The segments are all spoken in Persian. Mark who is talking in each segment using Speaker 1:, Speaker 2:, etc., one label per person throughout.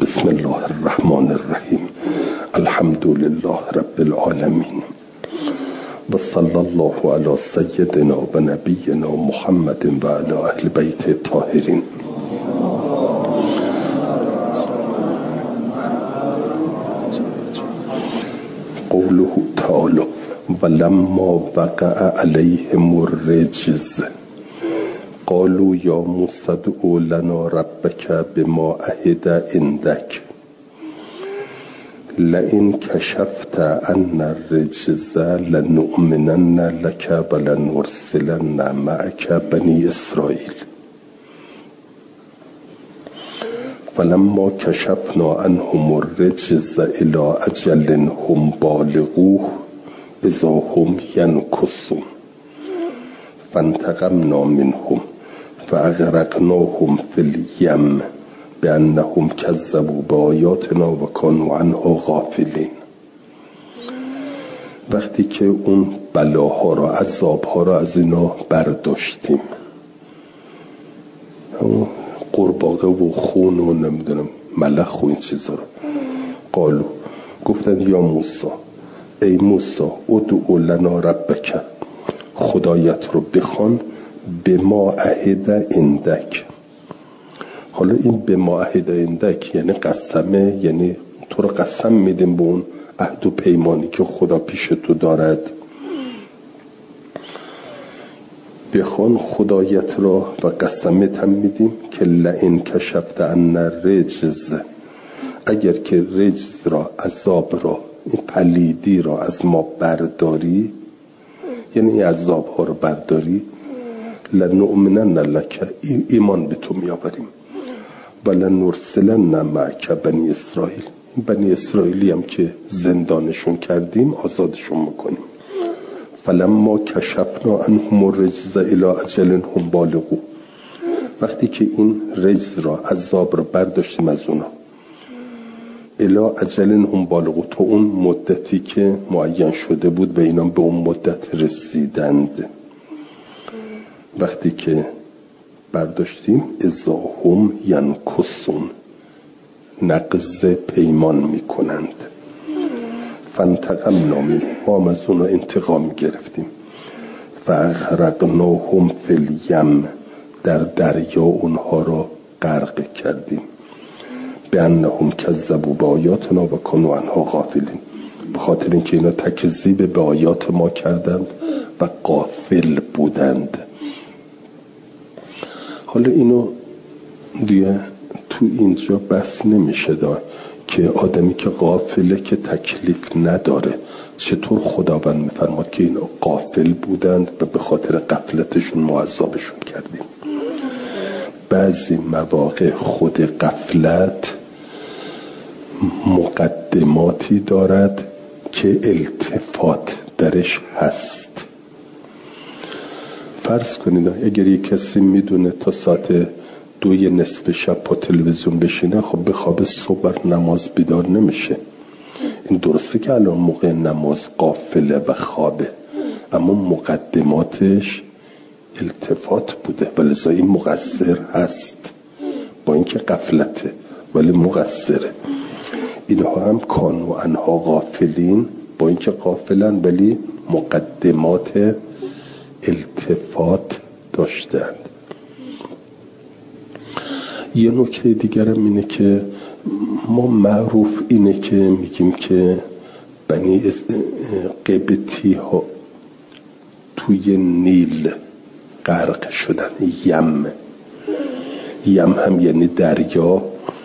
Speaker 1: بسم الله الرحمن الرحیم. الحمد لله رب العالمین و صلی الله علی سیدنا و نبینا محمد و علی اهل بیت الطاهرین. قوله تعالی ولما وقع علیهم الرجز قالوا یا موسی ادع لنا ربک بما عهد عندک لئن کشفت عنا الرجز لنؤمنن لک ولنرسلن معک بنی اسرائیل فلما کشفنا عنهم الرجز الی اجل هم بالغوه اذا هم ینکثون فانتقمنا منهم فاغرقناهم فی الیم بانهم کذبوا بآیاتنا و کانوا عنها غافلین. وقتی که اون بلاها را، عذابها را از اینا برداشتیم، قورباغه و خون و نمیدونم ملخ و این چیزا رو، قالو گفتن یا موسی، ای موسی ادع لنا ربک، خدایت رو بخوان، بما عهد عندک. حالا این بما عهد عندک یعنی قسمه، یعنی تو رو قسم میدیم به اون عهد و پیمانی که خدا پیش تو دارد. بخوان خدایت را و قسمت هم میدیم که لئن کشفت عنا الرجز، اگر که رجز را، عذاب را، این پلیدی را از ما برداری، یعنی این عذاب ها رو برداری، لنؤمنن لک، ایمان به تو میآوریم، ولنرسلن معک بنی اسرائیل، این بنی اسرائیلی هم که زندانشون کردیم آزادشون میکنیم. فلما کشفنا عنهم الرجز الی اجل هم بالغوه، وقتی که این رجز را، عذاب را برداشتیم از اونا، الی اجل هم بالغوه، تا اون مدتی که معین شده بود و اینا به اون مدت رسیدند. وقتی که برداشتیم اذا هم ینکثون، نقض پیمان میکنند. فانتقمنا منهم، ما از اونها انتقام گرفتیم. فاغرقناهم فی الیم، در دریا اونها را غرق کردیم. بانهم کذبوا بآیاتنا و کانوا عنها غافلین، به خاطر اینکه اینا تکذیب به آیات ما کردند و غافل بودند. حالا اینو دیگه تو اینجا بس نمیشه دار که آدمی که غافله که تکلیف نداره، چطور خداوند میفرماد که اینا غافل بودند و به خاطر غفلتشون ما عذابشون کردیم. بعضی مواقع خود غفلت مقدماتی دارد که التفات درش هست. فرض کنید اگر یک کسی میدونه تا ساعت 2 نصف شب پا تلویزیون بشینه، خب به خواب صبح نماز بیدار نمیشه. این درسته که الان موقع نماز غافله و خوابه، اما مقدماتش التفات بوده و لذا این مقصر هست، با اینکه غفلته ولی مقصره. اینها هم کانوا عنها غافلین، با اینکه غافلن ولی مقدمات التفات داشتند. یه نکته دیگرم اینه که ما معروف اینه که میگیم که بنی قبطی ها توی نیل غرق شدن. یم هم یعنی دریا.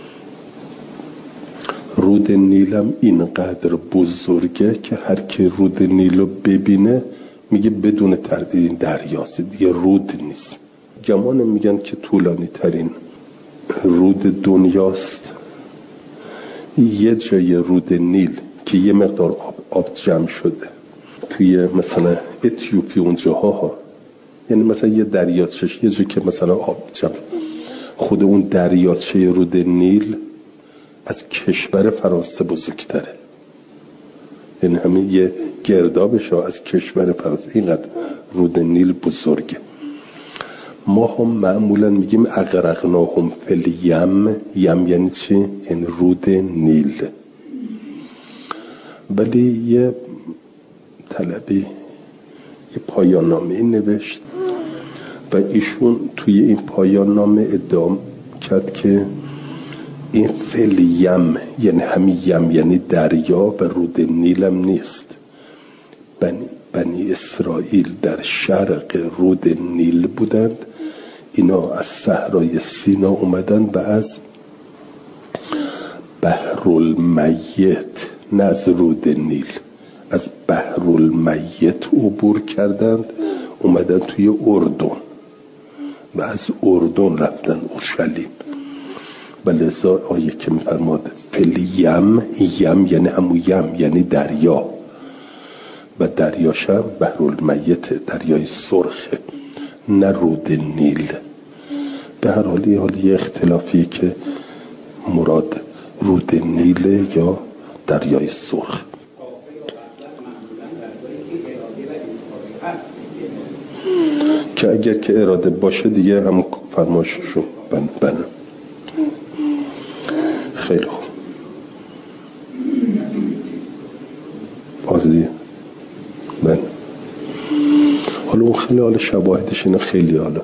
Speaker 1: رود نیل هم اینقدر بزرگه که هر کی رود نیل رو ببینه میگه بدون تردید این دریاست، دیگه رود نیست. گمان میگن که طولانی ترین رود دنیاست. یه جای رود نیل که یه مقدار آب جمع شده توی مثلا اتیوپی اونجاها، یعنی مثلا یه دریاچه، یه جایی که مثلا آب جمع، خود اون دریاچه رود نیل از کشور فرانسه بزرگتره. یعنی همین یه گردابش از کشور فرانسه، اینقدر رود نیل بزرگه. ما هم معمولا میگیم اغرقناهم فی الیم. یم یعنی چی؟ یعنی رود نیل. ولی یه طلبی یه پایان نامه نوشت و ایشون توی این پایان نامه ادعا کرد که این فی الیم یعنی همین یم یعنی دریا و رود نیلم نیست. بنی اسرائیل در شرق رود نیل بودند، اینا از صحرای سینا اومدن و از بحرالمیت، نه از رود نیل، از بحرالمیت عبور کردند، اومدن توی اردن و از اردن رفتن اورشلیم. و لذا آیه که میفرماد فلیم، یم یعنی همون یم یعنی دریا و دریاش هم بحرالمیت، دریای سرخه، نه رود نیل. به هر حال یه اختلافی که مراد رود نیل یا دریای سرخ. که اگر که اراده باشه دیگه همون فرمایششو بله. خیلی خوب. آره دیگه بله. حالا اون خیلی حالا شواهدش اینه، خیلی حالا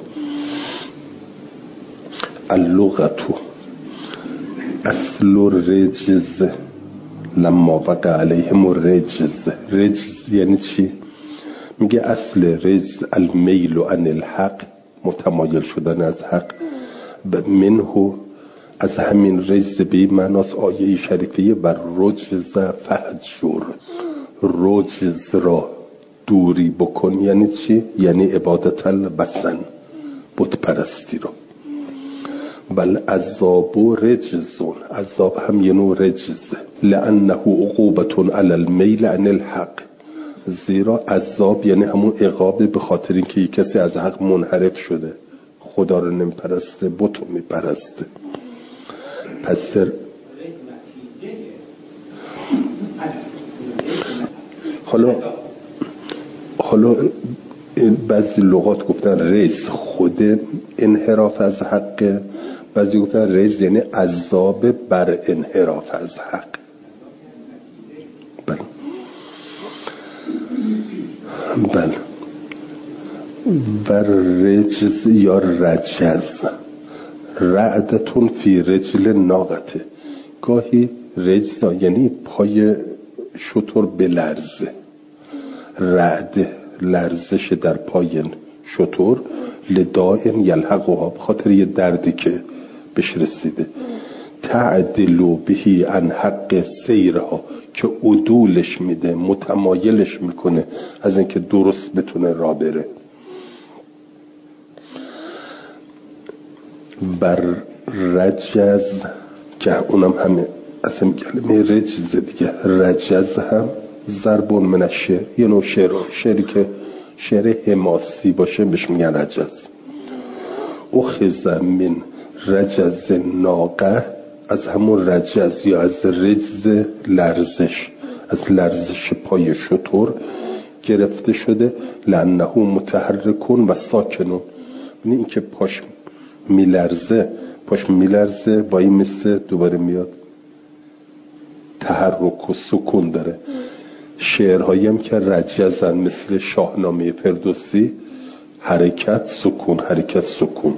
Speaker 1: اللغتو اصل رجز لما وقع علیهم الرجز. رجز یعنی چی؟ میگه اصل رجز المیل عن الحق، متمایل شدن از حق، و منه از همین رجز به این معناست آیه شریفیه و رجز فهجر، رجز را دوری بکن. یعنی چی؟ یعنی عبادت الوثن، بت پرستی رو. بل عذاب رجزون، عذاب هم یه نوع رجزه. لانه عقوبة علی المیل عن الحق، زیرا عذاب یعنی همون عقابه به خاطر اینکه یک کسی از حق منحرف شده، خدا رو نمیپرسته، بت رو میپرسته. پس حالا بعضی لغات گفتن رجز خود انحراف از حق، بعضی گفتن رجز یعنی عذاب بر انحراف از حق. بله. و رجز یا رجز رعدتون فی رجل ناقته، گاهی رجز یعنی پای شتر بلرزه، رعد لرزش در پای شتر، لدائن یلحقها، بخاطر یه دردی که بهش رسیده، تعدلو بهی عن حق سیرها، که عدولش میده، متمایلش میکنه از اینکه درست بتونه راه بره. بر رجز که اونم همه از این کلمه رجز دیگه، رجز هم ضربون من الشعر، یه نوع شعری که شعر حماسی باشه بهش میگن رجز. اخذ من رجز ناقه، از همون رجز یا از رجز لرزش، از لرزش پای شتر گرفته شده. لانه متحرکون و ساکنون، یعنی این که پاش میلرزه وای مثل دوباره میاد، تحرک و سکون داره. شعرهایی هم که رجزن مثل شاهنامه فردوسی، حرکت سکون.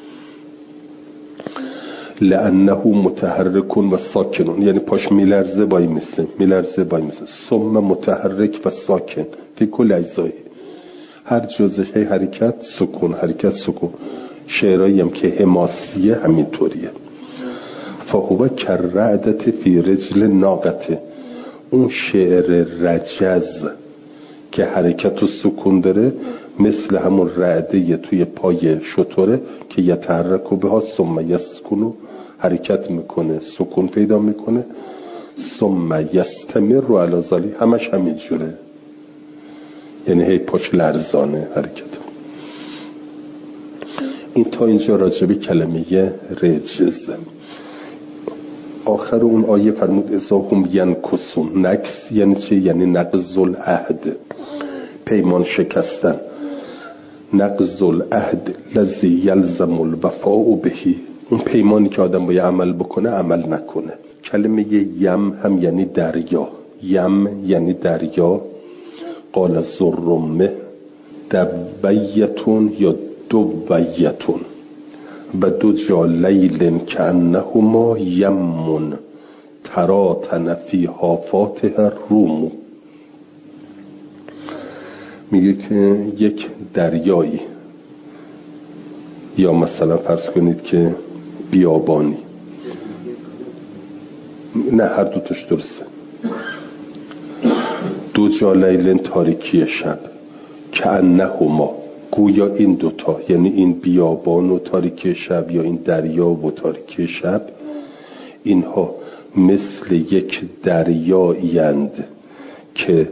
Speaker 1: لانه متحرکون و ساکنون، یعنی پاش میلرزه وای مثل ثم متحرک و ساکن فی کل اجزایی، هر جزش حرکت سکون. شعرهایی هم که حماسیه همینطوریه. فهو کرعدت فی رجل ناقته، اون شعر رجز که حرکت و سکون داره مثل همون رعده توی پای شتره که یتحرک و بها ثم یسکن، حرکت میکنه، سکون پیدا میکنه، ثم یستمر علی ذلک، همش همین جوره، یعنی هی پاش لرزانه حرکت. این تا اینجا راجبه کلمه رجز. آخر اون آیه فرمود اذا هم ینکثون، نکس یعنی چی؟ یعنی نقض العهد، پیمان شکستن. نقض العهد الذی یلزم الوفاء به، اون پیمانی که آدم باید عمل بکنه عمل نکنه. کلمه یم هم یعنی دریا، یم یعنی دریا. قال الزرمه دویتون یا دویتون و دو جا لیل کانهما یمون تراتن فی حافاتها الروم. میگه که یک دریایی، یا مثلا فرض کنید که بیابانی، نه هر دوتاش درسته، دو جا لیل تاریکی شب، کانهما گویا این دوتا، یعنی این بیابان و تاریکی شب یا این دریا و تاریکی شب، اینها مثل یک دریایند که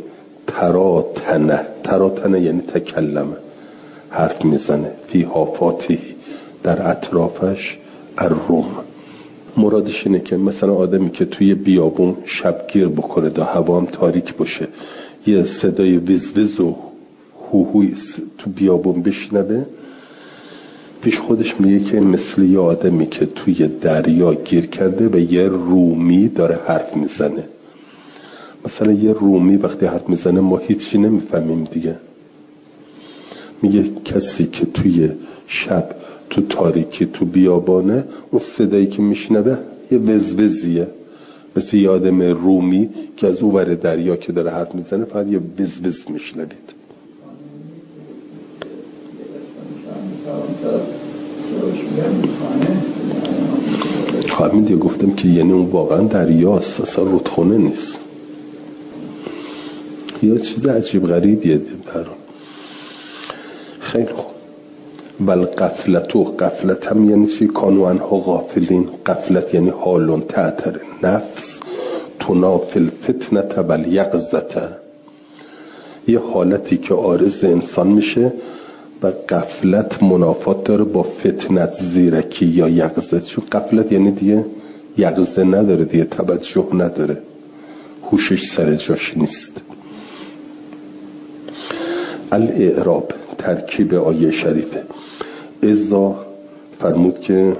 Speaker 1: تراتنه یعنی تکلمه، حرف میزنه، فی حافاتی در اطرافش الروم. مرادش اینه که مثلا آدمی که توی بیابون شبگیر بکنه دا هوا هم تاریک باشه، یه صدای ویز و هوهوی تو بیابون بشنوه، پیش خودش میگه که مثل یه آدمی که توی دریا گیر کرده و یه رومی داره حرف میزنه. مثلا یه رومی وقتی حرف میزنه ما هیچی نمیفهمیم دیگه. میگه کسی که توی شب تو تاریکی تو بیابانه، اون صدایی که میشنوه یه وزوزیه، مثل یه آدم رومی که از اون ور دریا که داره حرف میزنه فقط یه وزوز میشنوید. همین دیگه گفتم که یعنی اون واقعا دریاست، اصلا رودخونه نیست، یه چیز عجیب غریبیه برام. خیلی خوب. بل غفلت هم یعنی چی؟ کانوانها غافلین. غفلت یعنی حالون تعتر نفس تنافی الفتنة والیقظة، یه حالتی که عارض انسان میشه و غفلت منافات داره با فتنت، زیرکی یا یقظه. چون غفلت یعنی دیگه یقظه نداره دیگه، توجه نداره، هوشش سر جاش نیست. الاعراب ترکیب آیه شریفه. ازا فرمود که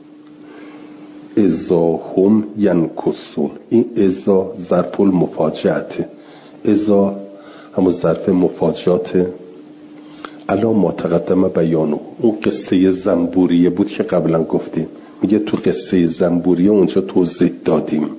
Speaker 1: ازا هم ینکسون، این ازا ظرف المفاجعته، ازا همون ظرف مفاجعاته. الا ما تقدم بیانو، اون قصه زنبوریه بود که قبلا گفتیم، میگه تو قصه زنبوریه اونجا توضیح دادیم.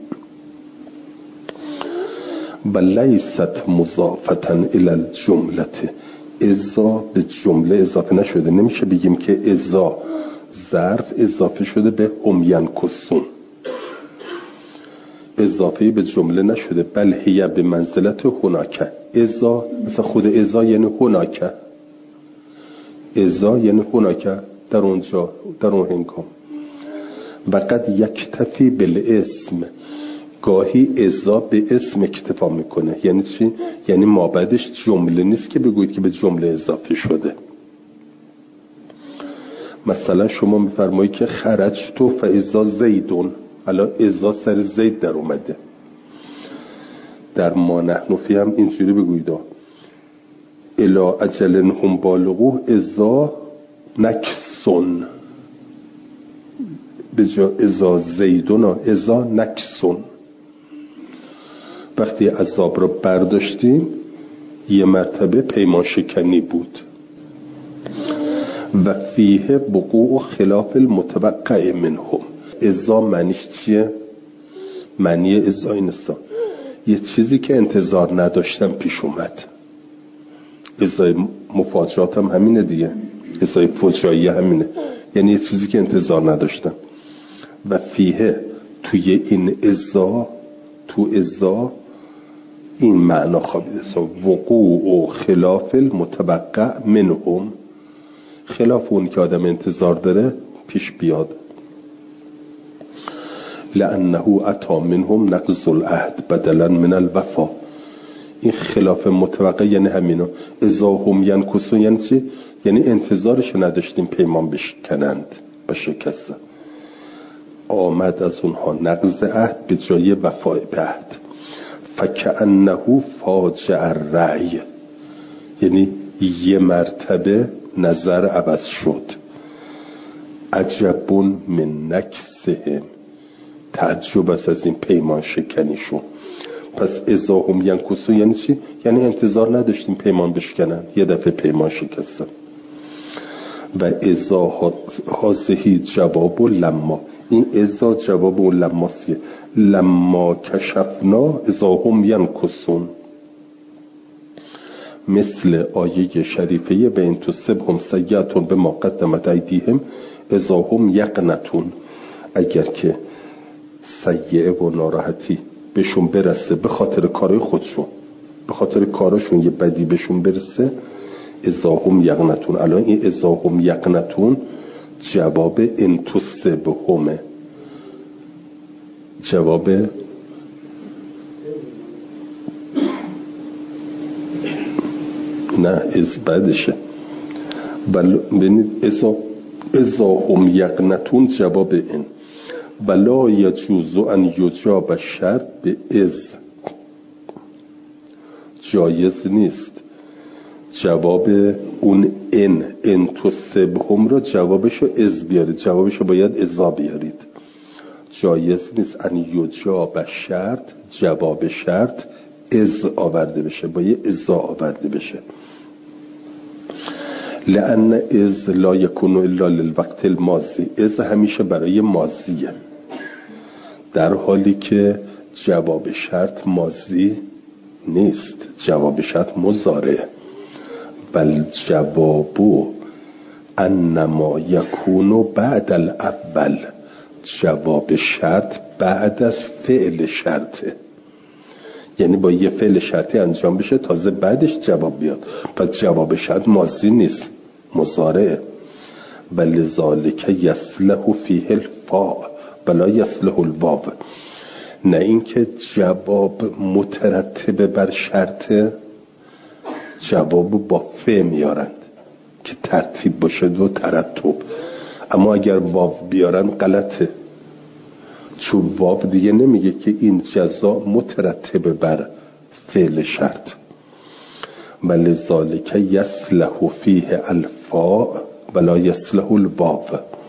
Speaker 1: بلیست مضافتن الی الجمله، ازا به جمله اضافه نشده، نمیشه بگیم که ازا ظرف اضافه شده به هم ینکسون، اضافه به جمله نشده، بل هی به منزلت هناکه. ازا مثلا خود ازا یعنی هناکه، ازا یعنی هناکه در اونجا، در اون هنگام. و قد یکتفی بالاسم، گاهی ازا به اسم اکتفا میکنه. یعنی چی؟ یعنی ما بعدش جمله نیست که بگویید که به جمله اضافه شده. مثلا شما میفرمایید که خرج تو فاذا زیدون، الان ازا سر زید در اومده. در ما نحن فی هم اینجوری بگویید الا اجل هم بالغوه ازا نکسون، به جا ازا زیدون ازا نکسون. وقتی عذاب رو برداشتیم یه مرتبه پیمان شکنی بود. و فیه بقوع خلاف المتوقع منهم، ازا معنیش چیه؟ معنی ازا این است یه چیزی که انتظار نداشتم پیش اومد. ازای مفاجات هم همینه دیگه، ازای فجایی همینه، یعنی یه چیزی که انتظار نداشتم. و فیه توی این ازا، تو ازا این معنا خوابیده، وقوع و خلاف المتوقع منهم، خلاف اون که آدم انتظار داره پیش بیاد. لانه اتی منهم نقض العهد بدلا من الوفا، این خلاف متوقع یعنی همینا. ازا هم ینکسون یعنی چی؟ یعنی انتظارش نداشتیم پیمان بشکنند و شکستن. آمد از اونها نقض عهد به جای وفای به عهد. فکأنه فاجع الرأی، یعنی یه مرتبه نظر عوض شد. عجبون من نکسهم، تعجب است از این پیمان شکنیشون. پس اذا هم ینکثون یعنی چی؟ یعنی انتظار نداشتیم پیمان بشکنن، یه دفعه پیمان شکستن. و اذا هذه جواب لما، این اذا جواب و لماسیه. لما کشفنا اذا هم ینکثون، مثل آیه شریفه و ان تصبهم سیئة بما قدمت ایدیهم اذا هم یقنطون. اگر که سیئه و ناراحتی بهشون برسه به خاطر کارهای خودشون، به خاطر کاراشون یه بدی بهشون برسه، اذا هم یقنطون. الان این اذا هم یقنطون جواب ان تصبهم، جواب نه از بعدشه. ببینید اذا هم یقنطون جواب این. ولا یجوز ان یجاب شرط به از، جایز نیست جواب اون ان تصبهم رو جوابشو از بیارید، جوابشو باید ازا بیارید. جایز نیست ان یجاب شرط جواب شرط از آورده بشه، باید ازا آورده بشه. لأن از لا یکون الا للوقت الماضی، از همیشه برای ماضیه، در حالی که جواب شرط ماضی نیست، جواب شرط مضارع. بل جوابو انما یکون بعد الاول، جواب شرط بعد از فعل شرطه، یعنی با یه فعل شرطی انجام بشه تازه بعدش جواب بیاد. پس جواب شرط ماضی نیست، مضارعه. ولذالک یصلح فیه الفاء ولا یصلح الواو، نه اینکه جواب مترتب بر شرط، جواب با ف میارند که ترتیب باشه دو ترتب، اما اگر واو بیارن غلطه، چون واو دیگه نمیگه که این جزا مترتب بر فعل شرط. ولذالک یصلح فیه الفاء ولا یصلح الواو.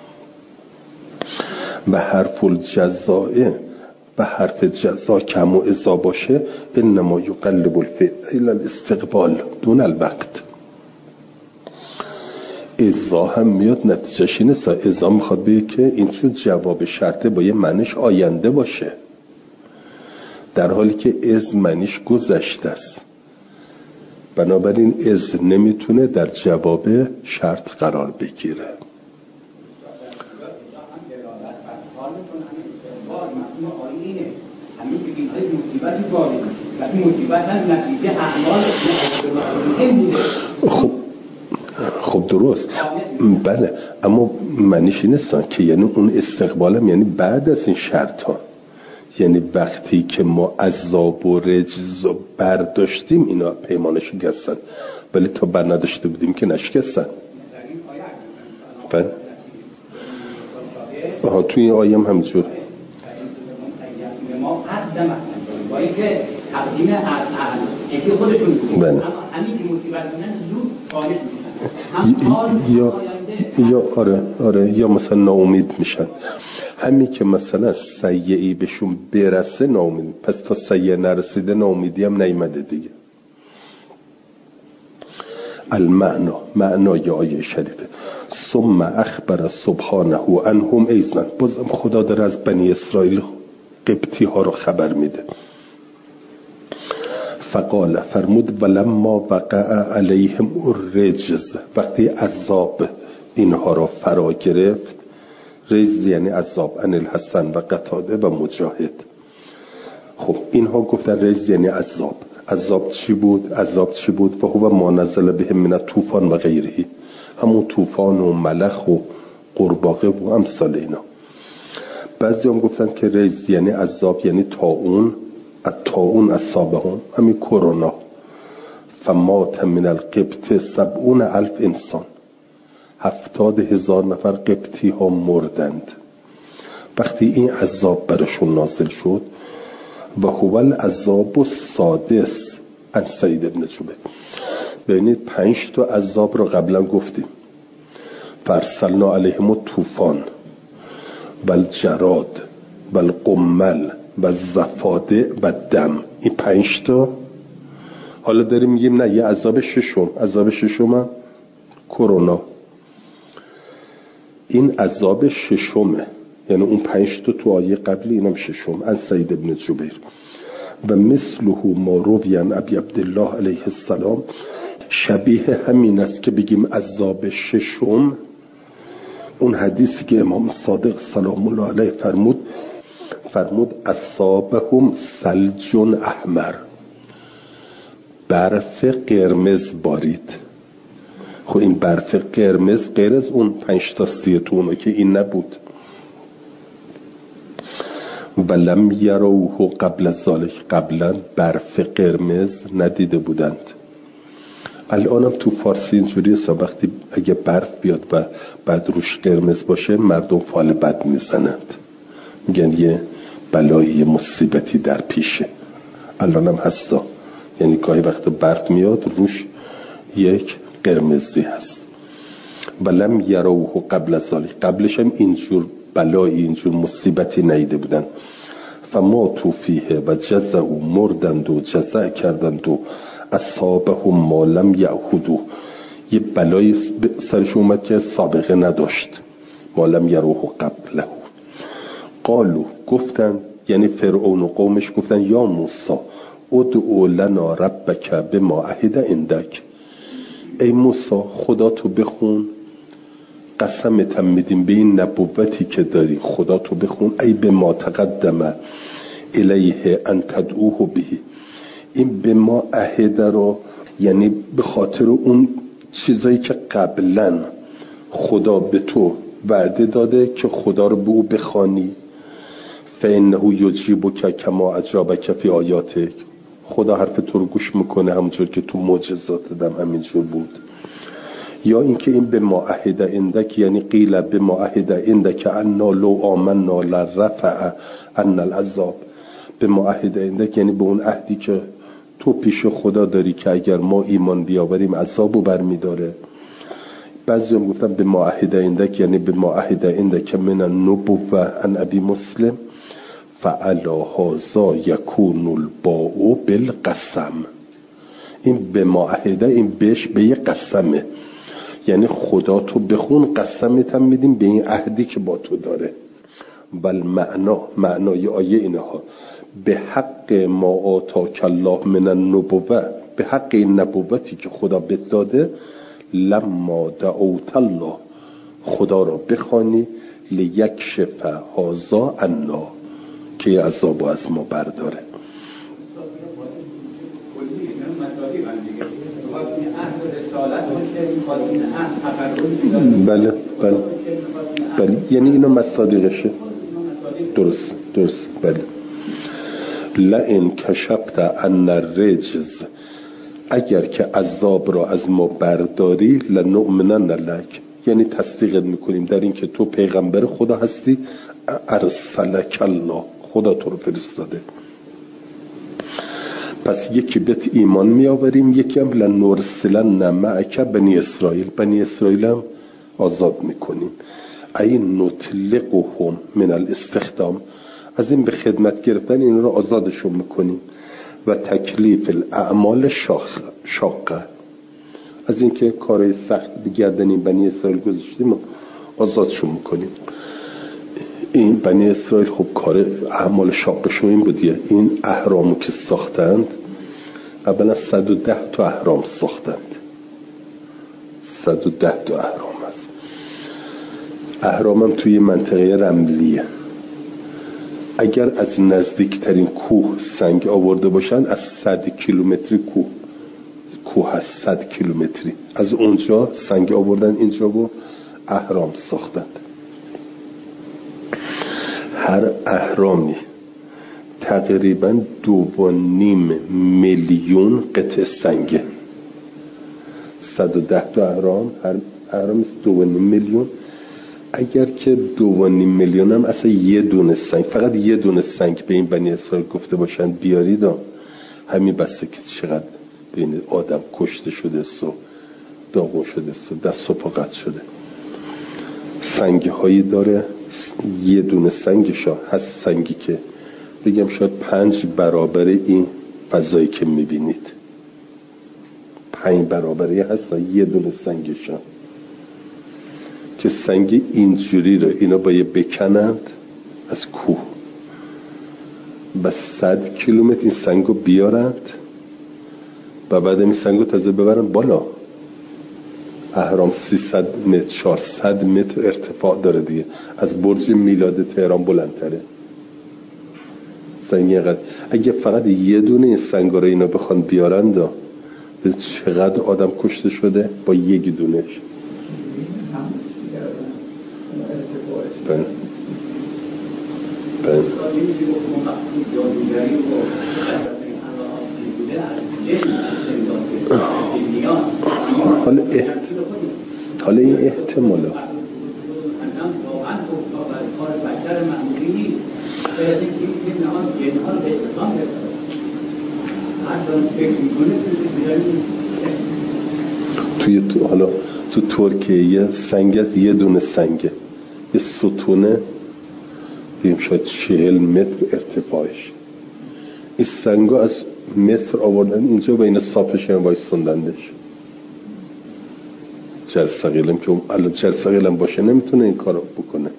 Speaker 1: و حرف الجزاء، و حرف جزا کم و اذا باشه انما یقلب الفعل الى الاستقبال دون الوقت. اذا هم میاد نتیجهش اینه، اذا میخواد بگه که این چون جواب شرطه با یه معنیش آینده باشه، در حالی که از معنیش گذشته است، بنابراین از نمیتونه در جواب شرط قرار بگیره. خب درست، بله، اما معنیش این است که یعنی اون استقبالم یعنی بعد از این شرط ها، یعنی وقتی که ما عذاب و رجز برداشتیم اینا پیمانشو گستن، ولی تا بر نداشته بودیم که نشکستن. بله توی این آیه هم همینجور بله. یا آره یا مثلا ناامید میشن، همین که مثلا سیعی بهشون برسه ناامید، پس تا سیعه نرسیده ناامیدی هم نیامده دیگه. المعنا، معنای آیه شریفه ثم اخبر سبحانه عنهم ایضا، بازم خدا داره از بنی اسرائیل قبطی ها رو خبر میده. فقال فرمود ولما وقع علیهم الرجز، وقتی عذاب اینها را فرا گرفت، رجز یعنی عذاب، ان الحسن و قتاده و مجاهد. خب اینها گفتن رجز یعنی عذاب. عذاب چی بود؟ عذاب چی بود؟ و هو ما نزل بهم من طوفان و غیره، همون طوفان و ملخ و قورباغه و امثال اینا. بعضی هم گفتن که رجز یعنی عذاب یعنی طاعون، الطاعون اصابهم، همین کرونا. فمات من القبط 70,000 انسان، 70,000 نفر قبطی ها مردند وقتی این عذاب برشون نازل شد. و هو العذاب السادس عن سعید بن جبیر، ببینید 5 تا عذاب رو قبلا گفتیم. فرسلنا علیهم الطوفان و الجراد و القمل و الضفادع و الدم. این 5 تا. حالا داریم میگیم نه یه عذاب ششم هم کرونا. این عذاب ششمه، یعنی اون 5 تا تو آیه قبلی، اینم ششم. ان سعید ابن جبیر و مثله ما روی عن ابی عبدالله علیه السلام. شبیه همین است که بگیم عذاب ششم اون حدیثی که امام صادق سلام الله علیه فرمود اصابهم ثلج احمر، برف قرمز بارید. خب این برف قرمز غیر از اون 5 تا سیتونه که این نبود. ولم یروه قبل ذلک، قبلا برف قرمز ندیده بودند. الانم تو فارسی اینجوریه، وقتی اگه برف بیاد و بعد روش قرمز باشه مردم فال بد میزنند، میگن یه بلایی مصیبتی در پیشه. الانم هستا، یعنی گاهی وقت برف میاد روش یک قرمزی هست. ولم یروه قبل ذلک، قبلش هم اینجور بلایی اینجور مصیبتی ندیده بودن. فما تو فیه و جزع مردند و جزع کردند و اصابهم ما لم یأخذوا، یه بلایی سرش اومد که سابقه نداشت. ما لم یروه قبله. قالو، گفتن، یعنی فرعون و قومش گفتن یا موسی ادعو لنا ربک بما عهد عندک، ای موسی خدا تو بخون، قسمتم میدیم به این نبوتی که داری، خدا تو بخون، ای به ما تقدم الیه ان تدعوه به. این به ما عهد رو یعنی به خاطر اون چیزایی که قبلا خدا به تو وعده داده که خدا رو به او بخوانی. فانه یجیبک کما اجابک فی آیاتک، خدا حرف تو رو گوش میکنه همونجور که تو معجزات دادم همینجور بود. یا اینکه این به ما عهد عندک یعنی قیل به ما عهد عندک انا لو آمنا لرفع ان العذاب. به ما عهد عندک یعنی به اون عهدی که تو پیش خدا داری که اگر ما ایمان بیاوریم عذابو برمیداره. بعضی هم گفتن به ما عهد عندک یعنی به ما عهد عندک من النبوة عن ابی مسلم فعلا هذا یکون الباء بالقسم. این به ما عهد، این بهش به یه قسمه، یعنی خدا تو بخون قسمت هم میدیم به این عهدی که با تو داره. بل معنای آیه اینها به حق ما آتاک الله من النبوة، به حق این نبوتی که خدا بهت داده. لما دعوت الله، خدا را بخوانی، لیکشف هذا عنا، که عذاب از ما برداره. بله یعنی اینا مصادیقشه. درست بله. لئن کشفت ان الرجز، اگر که عذاب را از ما برداری، لنؤمنن لک، یعنی تصدیقت میکنیم در این که تو پیغمبر خدا هستی. ارسلک الله، خدا تو رو فرستاده. پس یکی بهت ایمان میآوریم، یکی هم لنرسلن معک بنی اسرائیل هم آزاد میکنیم. این نطلقهم من الاستخدام، از این به خدمت گرفتن این رو آزادشون میکنیم. و تکلیف الاعمال شاقه، از این که کارهای سخت بگردن این بنی اسرائیل گذاشتیم آزادشون میکنیم. این بنی اسرائیل خب کار اعمال شاقشون این بودیه، این اهرامو که ساختند اولا 110 تا اهرام ساختند. 110 تا اهرام هست. اهرام هم توی منطقه رملیه. اگر از نزدیکترین کوه سنگ آورده باشند، از 100 کیلومتری کوه هست، 100 کیلومتری از اونجا سنگ آوردن اینجا و اهرام ساختند. هر اهرامی تقریبا 2.5 میلیون قطعه سنگه. 110 تا اهرام، هر اهرام 2.5 میلیون. اگر که 2.5 میلیون هم اصلا یه دونه سنگ، فقط یه دونه سنگ به این بنی اسرائیل گفته باشند بیارید، همین بسته که چقدر بین آدم کشته شده و داغون شده و دست و پا قطع شده. سنگ هایی داره، یه دونه سنگش هست سنگی که بگم شاید 5 برابر این فضایی که میبینید، 5 برابری هست یه دونه سنگش که سنگ اینجوری رو اینا باید بکنند از کوه و 100 کیلومتر این سنگ رو بیارند و بعد این سنگ رو تازه ببرن بالا. اهرام 300 متر 400 متر ارتفاع داره دیگه، از برج میلاد تهران بلندتره سنگ اینقدر. اگه فقط یه دونه این سنگ رو اینا بخوان بیارند چقدر آدم کشته شده با یک دونش. حالا این احتمالا حالا تو ترکیه یه سنگ از یه دونه سنگه، یه ستونه بیم شاید 40 متر ارتفاعش. این سنگو از مصر آوردن اینجا و این صافش هم وایستوندندش. جرثقیلم که الان جرثقیلم باشه نمیتونه این کارو بکنه.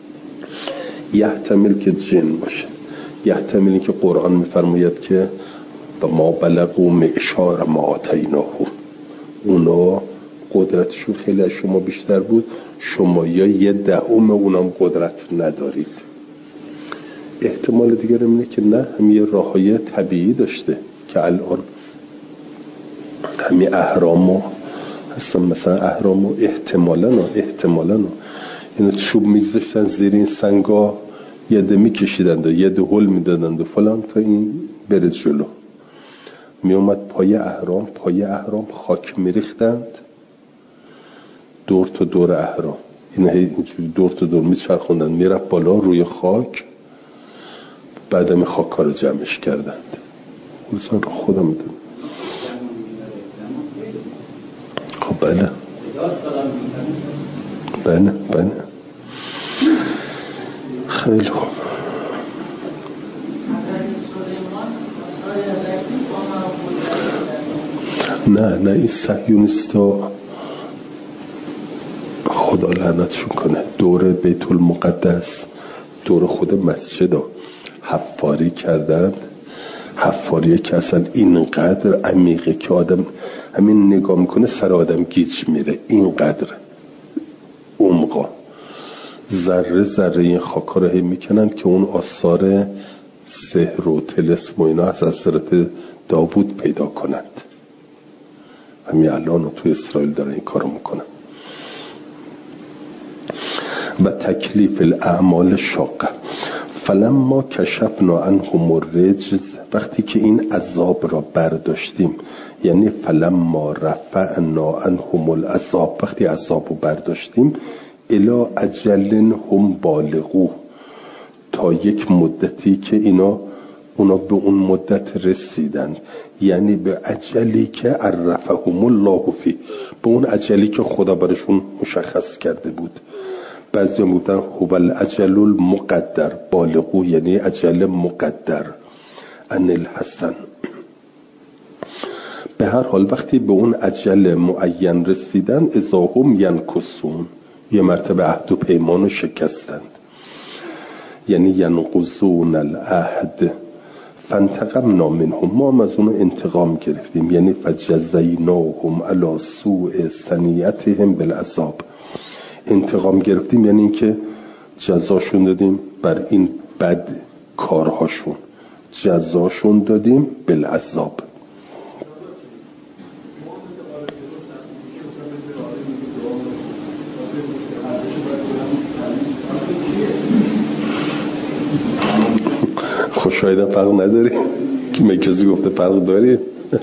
Speaker 1: یحتمل که جن باشه، یحتمل که قرآن میفرماید که و ما بلغوا معشار ما آتیناه، اونا قدرتشون خیلی از شما بیشتر بود، شما یا 1/10 اونم قدرت ندارید. احتمال دیگر اینه که نه، همین راههای طبیعی داشته که الان همین اهرامو هستن، مثلا اهرامو احتمالاً اینو چوب میگذاشتن زیر این سنگا، یه ده میکشیدند و یه ده هل میدادند و فلان تا این بره جلو. میومد پای اهرام خاک میریختند دور تا دور اهرام، این اینجوری دور تا دور میچرخوندند، میرفت بالا روی خاک، بعدم خاک ها رو جمعش کردند. مثلا خودم میدونم. خب بله خیلی خوب. نه این صهیونیستا خدا لعنتشون کنه دور بیت المقدس، دور خود مسجد حفاری کردند. حفاریه که اصلا اینقدر عمیقه که آدم همین نگاه میکنه سر آدم گیج میره، اینقدر عمقا. ذره این خاکا رو میکنند که اون آثار سحر و طلسم و اینا از حضرت داوود پیدا کنند. همین الان تو اسرائیل دارن این کارو میکنن. و تکلیف الاعمال شاقه فلما کشفنا عنهم الرجز، وقتی که این عذاب را برداشتیم، یعنی فلما رفعنا عنهم العذاب، وقتی عذاب رو برداشتیم، الی اجل هم بالغوه، تا یک مدتی که اونا به اون مدت رسیدن، یعنی به اجلی که عرفهم الله فی، به اون اجلی که خدا برشون مشخص کرده بود. بعضی هم گفتن هو الاجل المقدر، بالغو یعنی اجل مقدر ان الحسن. به هر حال وقتی به اون اجل معین رسیدن، اذا هم ینکثون، یه مرتبه عهد و پیمانو شکستند، یعنی ینقضون العهد. فانتقمنا منهم، ما از اونو انتقام گرفتیم، یعنی فجزیناهم علی سوء صنیعتهم بالعذاب. انتقام گرفتیم یعنی اینکه جزاشون دادیم بر این بد کارهاشون، جزاشون دادیم بالعذاب. خوشایدم فرق نداری که من کسی گفته فرق داری.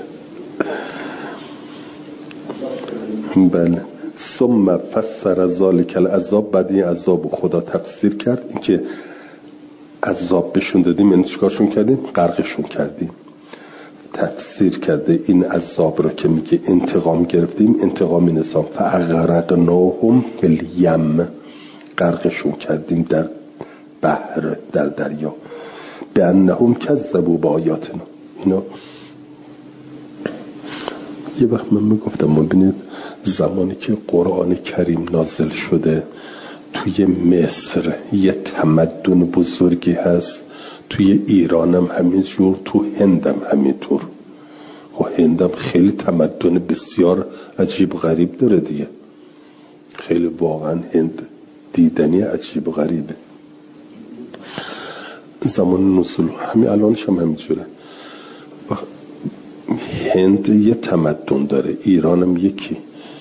Speaker 1: بله. ثم فسر ذلک العذاب، بعد این عذاب خدا تفسیر کرد، اینکه عذاب بهشون دادیم یعنی چیکارشون کردیم؟ غرقشون کردیم. تفسیر کرده این عذاب رو که میگه انتقام گرفتیم، انتقام این انسان فاغرقناهم فی الیم، غرقشون کردیم در بحر، در دریا، بانهم کذبوا بآیاتنا. اینا یه وقت من میگفتم ببینید زمانی که قرآن کریم نازل شده توی مصر یه تمدن بزرگی هست، توی ایرانم همینجور، تو هندم همینطور. و هندم خیلی تمدن بسیار عجیب و غریب داره دیگه، خیلی واقعا هند دیدنی عجیب و غریبه. زمان نزول همین الانش هم همینجوره. هند یه تمدن داره، ایرانم یکی،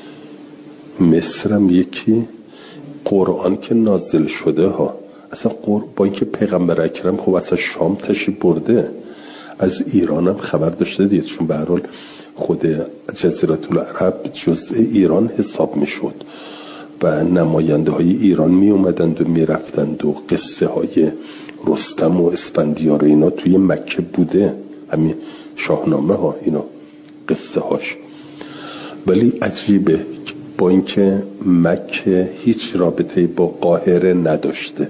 Speaker 1: مصرم یکی. قرآن که نازل شده ها، اصلا با اینکه پیغمبر اکرم خب اصلا شام تشریف برده، از ایرانم خبر داشته دیگه، چون به هر حال خود جزیره العرب جزء ایران حساب میشد و نماینده های ایران می اومدند و می رفتند و قصه های رستم و اسفندیار اینا توی مکه بوده، همین شاهنامه ها اینا قصه هاش. ولی عجیبه با اینکه مکه هیچ رابطه با قاهره نداشته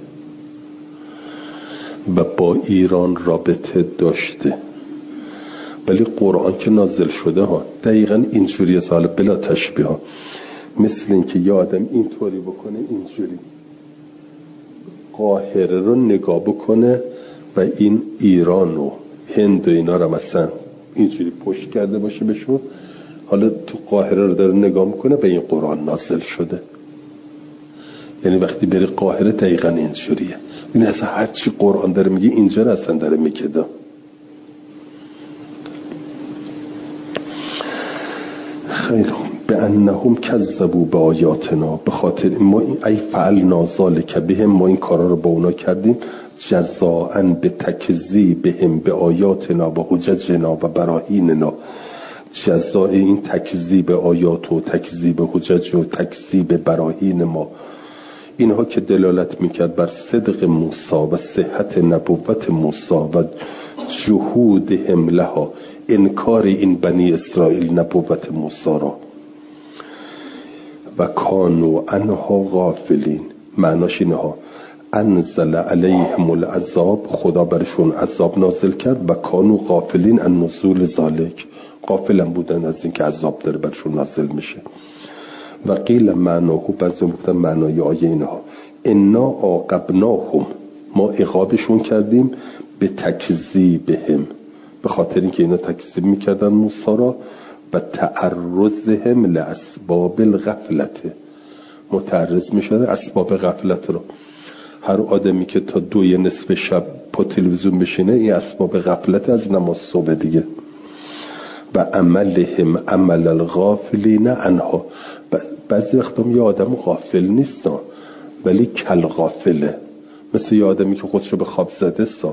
Speaker 1: و با ایران رابطه داشته، ولی قرآن که نازل شده ها دقیقا اینجوری سال بلا تشبیه ها، مثل اینکه یه آدم اینطوری بکنه، اینجوری قاهره رو نگاه بکنه و این ایران و هند و اینا رو مثلا اینجوری پشت کرده باشه بهشون، حالا تو قاهره رو داره نگاه میکنه و این قرآن نازل شده. یعنی وقتی بری قاهره دقیقا اینجوریه، این اصلا هرچی قرآن داره میگه اینجا رو اصلا داره میگه. خیلی خوب. بانهم کذبوا بآیاتنا، به خاطر ما ای فعلنا ذلک بهم، ما این کارا رو با اونا کردیم، جزاء بتکذیبهم بآیاتنا و حججنا و براهیننا، جزای این تکذیب آیات و تکذیب حجج و تکذیب براهین ما، اینها که دلالت میکرد بر صدق موسی و صحت نبوت موسی و جهودهم لها، انکار این بنی اسرائیل نبوت موسی را، و کانوا عنها غافلین، معناش اینها انزل علیهم العذاب، خدا برشون عذاب نازل کرد، و کانوا غافلین عن نزول ذالک، غافلن بودن از این که عذاب داره برشون نازل میشه. و قیل معناه، بعضی گفتن معنای آیه اینها انا عاقبناهم، ما عقابشون کردیم، به تکذیبهم، به خاطر اینکه اینا تکذیب میکردن موسی را، و تعرضهم لاسباب الغفلت، متعرض میشده اسباب غفلت رو. هر آدمی که تا 2 نصف شب پا تلویزیون بشینه، این اسباب غفلت از نماز صبح دیگه. و عملهم عمل الغافلین عنها، بعضی وقتا یه آدم غافل نیست ولی کل غافله، مثل یه آدمی که خودشو به خواب زده سا.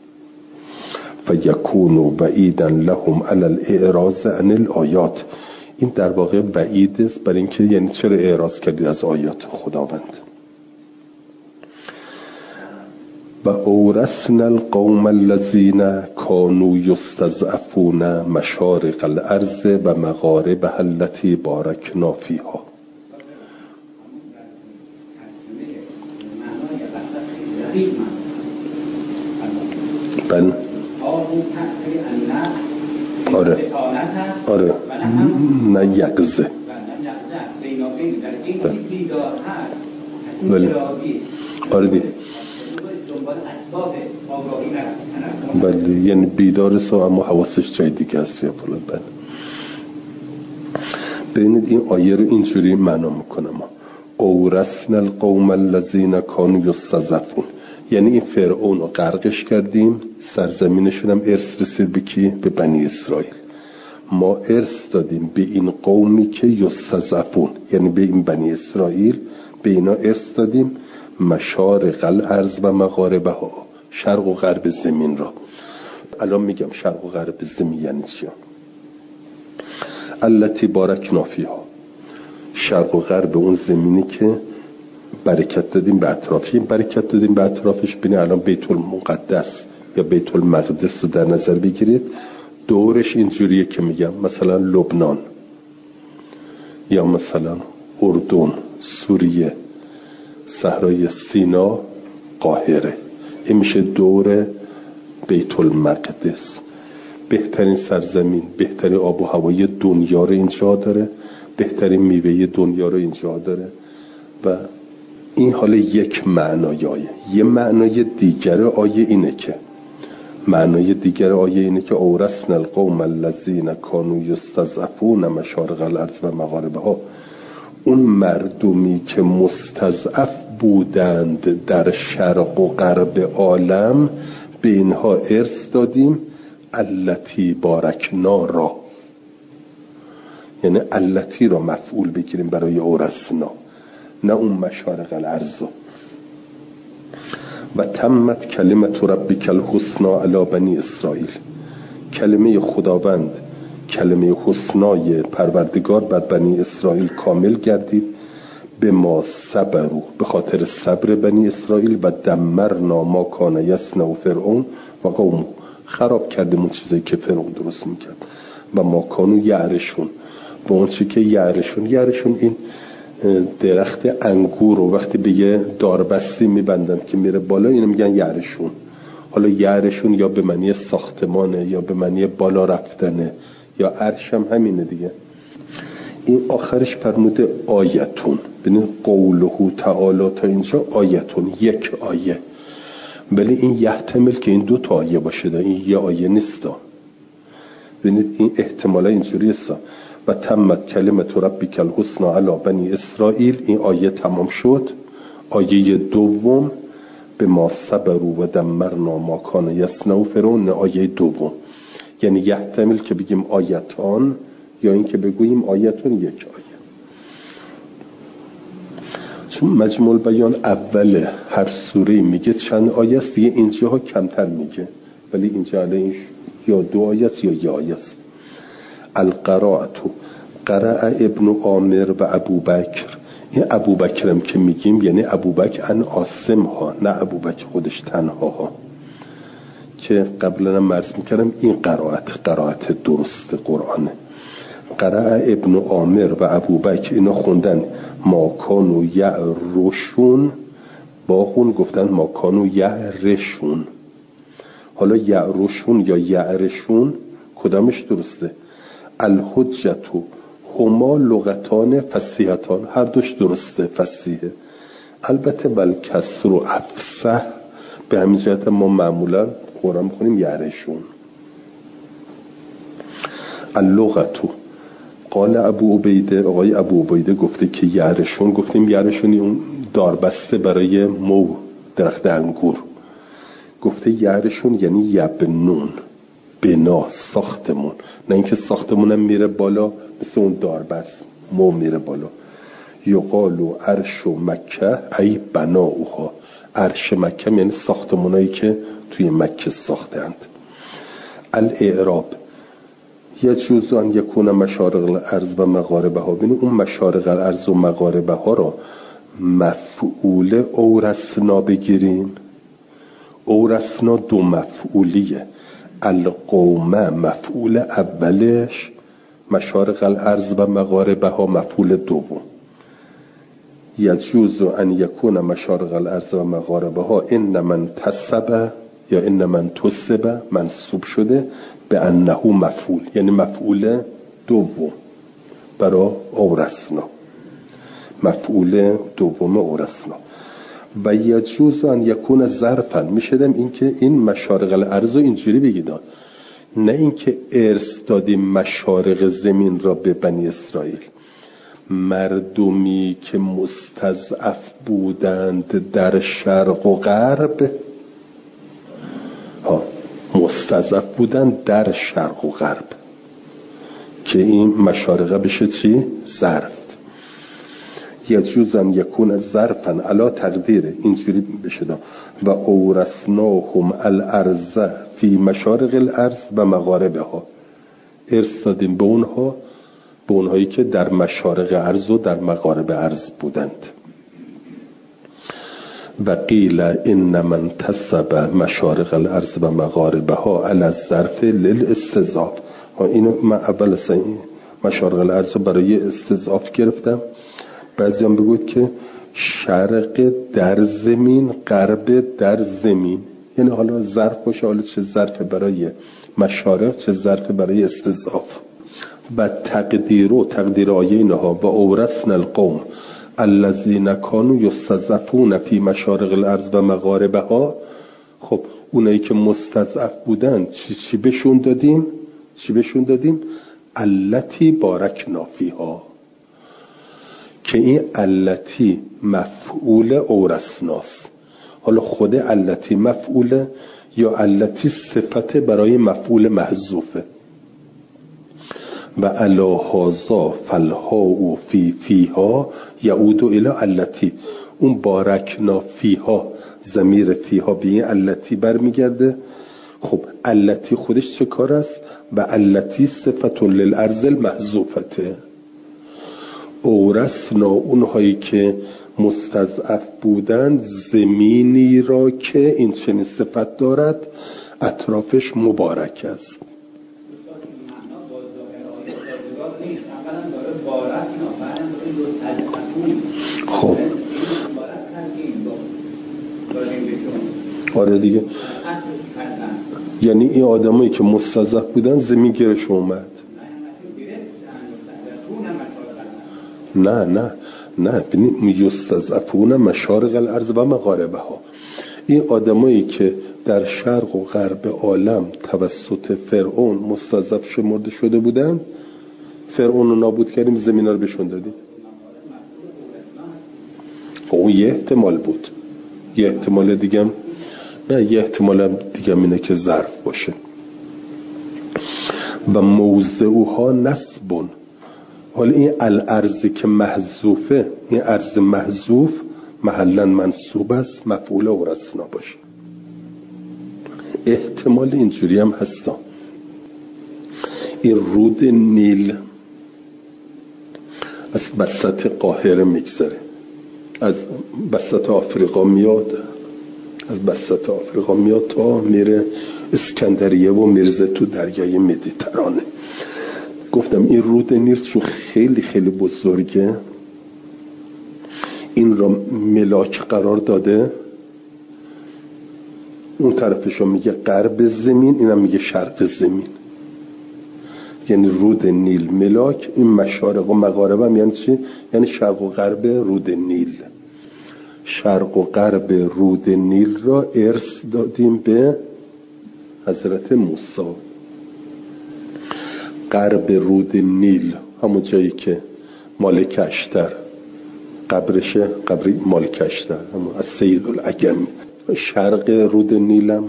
Speaker 1: فیکونوا بعیدا لهم علی الاعراض عن الآیات، این در واقع بعید است برای اینکه یعنی چرا اعراض کردید از آیات خداوند. و اورثنا القوم الذین کانوا یستضعفون مشارق الارض و مغاربها التي بارکنا فیها. بله آره نه یقظه، بله آره دی، بله یعنی بیدار سا اما حواسش جای دیگه هست یا فلان. بله ببینید این آیه رو اینجوری معنا میکنم، اورثنا القوم الذین کانوا یستضعفون، یعنی این فرعون رو غرقش کردیم، سرزمینشون هم ارث رسید به کی؟ به بنی اسرائیل. ما ارث دادیم به این قومی که یستضعفون، یعنی به این بنی اسرائیل، به اینا ارث دادیم مشارق الارض و مغاربها، شرق و غرب زمین را. الان میگم شرق و غرب زمین یعنی چی؟ التی بارکنا فیها، شرق و غرب اون زمینی که برکت دادیم به اطرافی، برکت دادیم به اطرافش. بینه الان بیت المقدس یا بیت المقدس رو در نظر بگیرید، دورش اینجوریه که میگم مثلا لبنان یا مثلا اردن، سوریه، صحرای سینا، قاهره. این میشه دور بیت المقدس. بهترین سرزمین، بهترین آب و هوای دنیا رو اینجا داره، بهترین میوه دنیا رو اینجا داره. و این حالا یک معنای آیه. یه معنای دیگر آیه اینه که اورثنا القوم الذین کانوا یستضعفون مشارق الارض و مغاربها. اون مردمی که مستضعف بودند در شرق و غرب عالم به اینها ارث دادیم التی بارکنا را، یعنی التی را مفعول بگیریم برای اورثنا، نه اون مشارق الارض. و تمت کلمت ربک الحسنی علی بنی اسرائیل. کلمه خداوند، کلمه حسنای پروردگار بر بنی اسرائیل کامل گردید به ما صبروا، به خاطر صبر بنی اسرائیل. و دمرنا ما کان یصنع فرعون و قومه. خراب کردیم اون چیزایی که فرعون درست میکرد. و ما کانوا یعرشون، با اون چیزی که یعرشون این درخت انگور رو وقتی به یه داربستی میبندن که میره بالا، اینو میگن یعرشون. حالا یعرشون یا به معنی ساختمانه یا به معنی بالا رفتنه یا عرش هم همینه دیگه. این آخرش فرموده آیتون. ببینید قوله تعالی تا اینجا آیتون، یک آیه. ولی این یحتمل که این دو تا آیه باشه، این یه آیه نیست. ببینید این احتمالا اینجوری است. و تمت کلمت ربک الحسنی علی بنی اسرائیل، این آیه تمام شد. آیه دوم به ما صبروا و دمرنا ما کان یصنع فرعون، آیه دوم. یعنی یحتمل که بگیم آیتان یا این که بگوییم آیتون، یک آیه. چون مجموع بیان اول هر سوره میگه چند آیه است دیگه، اینجاها کمتر میگه، ولی اینجا علیش یا دو آیه است یا یه آیه است. القراءة قرأ ابن عامر و ابوبکر. این ابوبکرم که میگیم یعنی ابوبکر ان عاصم ها، نه ابوبکر خودش تنها ها، که قبلا هم عرض میکردم این قرائت درست قرآنه. قرأ ابن عامر و ابوبکر اینا خوندن ما کانوا یعرشون، با خون گفتن ما کانوا یعرشون. حالا یعرشون یا یعرشون کدامش درسته؟ الحجت هما لغتان فصیحتان، هر دوش درسته، فصیحه. البته بل کسر و افصح، به همین جهت ما معمولا قرآن میخونیم یعرشون. اللغتو قال ابو عبیده، آقای ابو عبیده گفته که یعرشون، گفتیم یعرشونی اون داربسته برای مو درخت انگور. گفته یعرشون یعنی یبنون، بنا، ساختمون، نه اینکه ساختمونم میره بالا مثل اون داربست مو میره بالا. یقالو عرش مکه ای بناؤها. عرش مکه یعنی ساختمونایی که توی مکه ساختند. الاعراب یجوز ان یکون مشارق الارض و مغاربها. ببین اون مشارق الارض و مغاربها رو مفعول اورثنا بگیریم. اورثنا دو مفعولیه. القوم مفعول اولش، مشارق الارض و مغاربها مفعول دوم. یجوز ان یکون مشارق الارض و مغاربها ان من تسبه یا ان من تسبه منصوب شده به انه مفعول، یعنی مفعول دوم برای اورثنا، مفعول دوم اورثنا. و یجوز ان یکون ظرفا، میشدم این که این مشارق الارض اینجوری بگیدن، نه اینکه ارث دادیم مشارق زمین را به بنی اسرائیل. مردمی که مستضعف بودند در شرق و غرب، مستضعف بودند در شرق و غرب، که این مشارقه بشه چی؟ ظرف. یجوز ان یکون ظرفا علی تقدیر، اینجوری بشه دا. و اورثناهم الارض فی مشارق الارض و مغاربها، ارث دادیم به اونها، به اونهایی که در مشارق ارض و در مغارب ارض بودند. و قیل ان من تسب مشارق الارض و مغاربها علی الظرف للاستضعاف. اینو من اول اصلا این مشارق الارض برای استضعاف گرفتم. بعضی هم بگوید که شرق در زمین، غرب در زمین، یعنی حالا ظرف باشه، حالا چه ظرف برای مشارق چه ظرف برای استضعاف. و تقدیر آیه اینها و اورثنا القوم الذین کانوا یستضعفون فی مشارق الارض و مغاربها. خب اونایی که مستضعف بودن چی بهشون دادیم؟ التی بارکنا فیها، که این التی مفعول اورثناست. حالا خود التی مفعوله یا التی صفت برای مفعول محذوفه. و علی هذا فالهاء فیها یعود الی التی. اون بارکنا فیها، ضمیر فیها به این التی برمیگرده. خب التی خودش چه کار است؟ و التی صفت للارض المحذوفته. اورثنا اونهایی که مستضعف بودند زمینی را که این چنین صفت دارد، اطرافش مبارک است. خب آره دیگه، یعنی این آدمایی که مستضعف بودن زمین گیرش اومد. نه ببینید یستضعفون مشارق الارض و مغاربها. این آدمایی که در شرق و غرب عالم توسط فرعون مستضعف شمرده شده بودن، فرعون رو نابود کردیم، زمین رو بهشون دادیم. اون یه احتمال بود. یه احتمال دیگه اینه که ظرف باشه. و موضعها نصبون. حالا این الارضی که محذوفه، این ارض محذوف محلا منصوب است، مفعول اورثنا باشه. احتمال اینجوری هم هستا، این رود نیل از وسط قاهره میگذره، از وسط آفریقا میاد، تا میره اسکندریه و میرزه تو دریای مدیترانه. گفتم این رود نیل چون خیلی خیلی بزرگه، این را ملاک قرار داده. اون طرفشو میگه غرب زمین، اینم میگه شرق زمین. یعنی رود نیل ملاک، این مشارق و مغارب هم یعنی چی؟ یعنی شرق و غرب رود نیل. شرق و غرب رود نیل را ارث دادیم به حضرت موسی. غرب رود نیل همون جایی که مالک اشتر قبرشه، قبر مالک اشتر همون از سید العجمی. شرق رود نیلم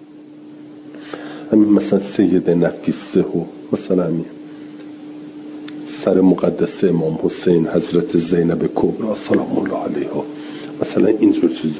Speaker 1: همین مثلا سید نفیسه و مثلا همین سر مقدس امام حسین حضرت زینب کبرا سلام الله علیها، مثلا اینجور چیز.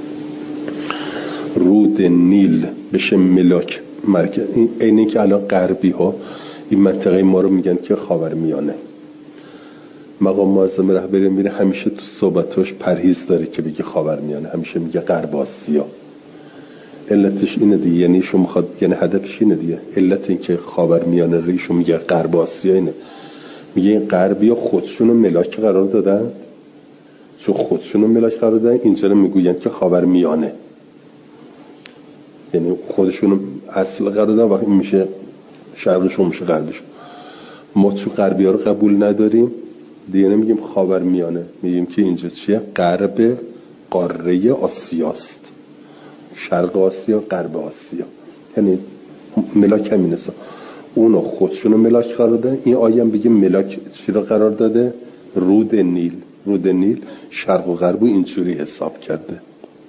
Speaker 1: رود نیل بشه ملاک مرکز. اینه که الان غربی ها این منطقه ما رو میگن که خاورمیانه. مقام معظم رهبری میره همیشه تو صحبتاش پرهیز داره که بگه خاورمیانه، همیشه میگه غرب آسیا. علتش اینه دیگه، یعنی شو میخواد، یعنی هدفش اینه دیگه. علت این که خاورمیانه ریشو میگه غرب آسیا اینه، میگه این غربی ها خودشونو ملاک قرار دادن، چون خودشونو ملاک قرار دادن اینجا میگوین که خاورمیانه، یعنی خودشونو اصل قرار دادن و این میشه شرقشون میشه غربشون. ما چون غربی ها رو قبول نداریم دیگه نمیگیم خاورمیانه، میگیم که اینجا چیه؟ غرب قاره آسیاست، شرق آسیا غرب آسیا، یعنی ملاک همینه. اونا خودشونو ملاک قرار دادن. این آیه هم بگیم ملاک چی رو قرار داده؟ رود نیل. رود نیل شرق و غرب اینجوری حساب کرده.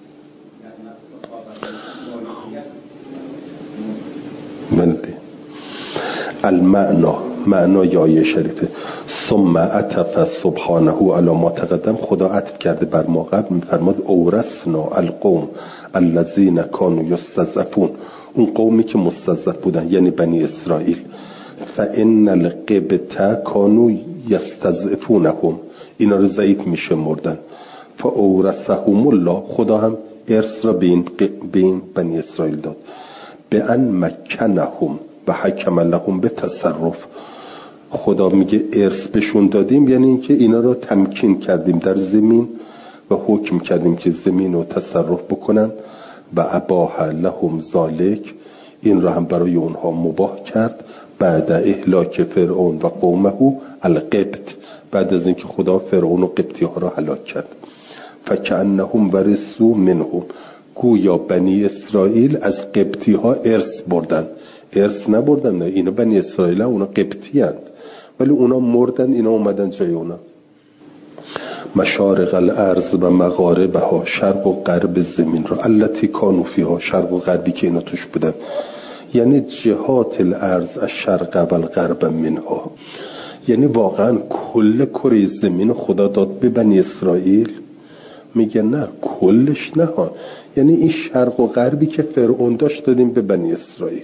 Speaker 1: معنای آیه شریفه ثم عطف سبحانه علی ما تقدم. خدا عطف کرده بر ما قبل، میفرماد اورثنا القوم الذین کانوا یستضعفون. اون قومی که مستضعف بودن یعنی بنی اسرائیل. فان القبط کانوا یستضعفونهم، اینا رو ضعیف میشه مردن. فاورثهم الله، خدا هم ارث را به این بنی اسرائیل داد. به ان مکنهم، و حکم لهم به تصرف. خدا میگه ارث بهشون دادیم، یعنی اینکه اینا رو تمکین کردیم در زمین و حکم کردیم که زمین رو تصرف بکنن. و اباح لهم ذالک، این رو هم برای اونها مباح کرد. بعد اهلاک فرعون و قومه القبط، بعد از اینکه خدا فرعون و قبطی ها را هلاک کرد. فکأنهم ورثوا منهم، گویا بنی اسرائیل از قبطی ها ارث بردن. ارث نبردن، نه، اینا بنی اسرائیل ها، اونا قبطی هند، ولی اونا مردن، اینا اومدن جای اونا. مشارق الارض و مغاربها، شرق و غرب زمین رو، التی کانوا فیها، شرق و غربی که اینا توش بودن، یعنی جهات الارض الشرق و الغرب منها، یعنی واقعا کل کره زمین خدا داد به بنی اسرائیل. میگه نه کلش نه ها، یعنی این شرق و غربی که فرعون داشت دادیم به بنی اسرائیل.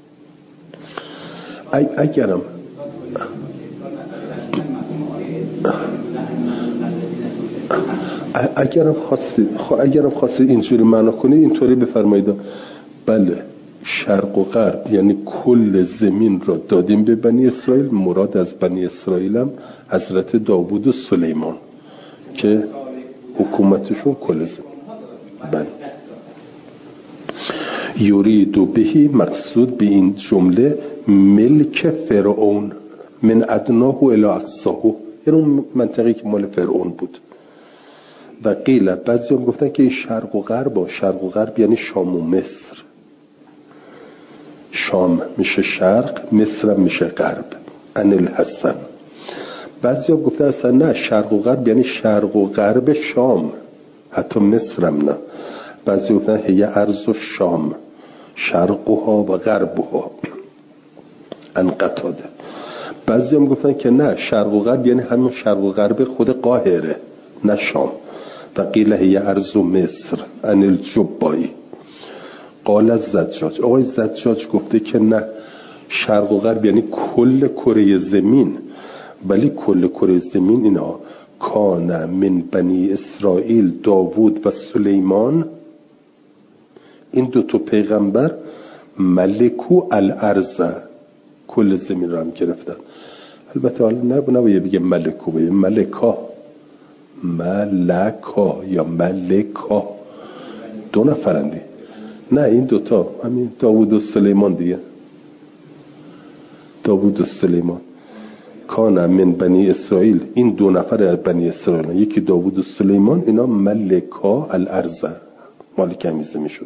Speaker 1: اگرم خواستید اینجوری معنا کنید اینطوری بفرمایید، بله شرق و غرب یعنی کل زمین را دادیم به بنی اسرائیل. مراد از بنی اسرائیل هم حضرت داوود و سلیمان که حکومتشون کل زمین. بله. یرید بهی، مقصود به این جمله ملک فرعون، من ادناه الی اقصاه، یعنی اون منطقی که مال فرعون بود. و قیل، بعضی هم گفتن که این شرق و غرب، شرق و غرب یعنی شام و مصر، شام میشه شرق، مصر میشه غرب. ان الحسن. بعضی هم گفتن اصلا نه، شرق و غرب یعنی شرق و غرب شام، حتی مصر هم نه. بعضی گفتن هی ارض و شام، شرقها و غربها. ان قتاده. بعضی هم گفتن که نه، شرق و غرب یعنی همون شرق و غرب خود قاهره، نه شام. و قیل هی ارض و مصر ان الجبایی. قال الزجاج، آقای زجاج گفته که نه، شرق و غرب یعنی کل کره زمین، ولی کل کره زمین اینا کان من بنی اسرائیل داوود و سلیمان، این دو تا پیغمبر ملکو الارض، کل زمین رو هم گرفتن. البته حالا نباید بگه ملکو، بگه ملکا، ملکا یا ملکا، دو نفرندی. نه این دوتا همین داوود و سلیمان دیگه، داوود و سلیمان. کان من بنی اسرائیل، این دو نفر از بنی اسرائیل، یکی داوود و سلیمان، اینا ملکا الارض، مالک همین زمین شدن.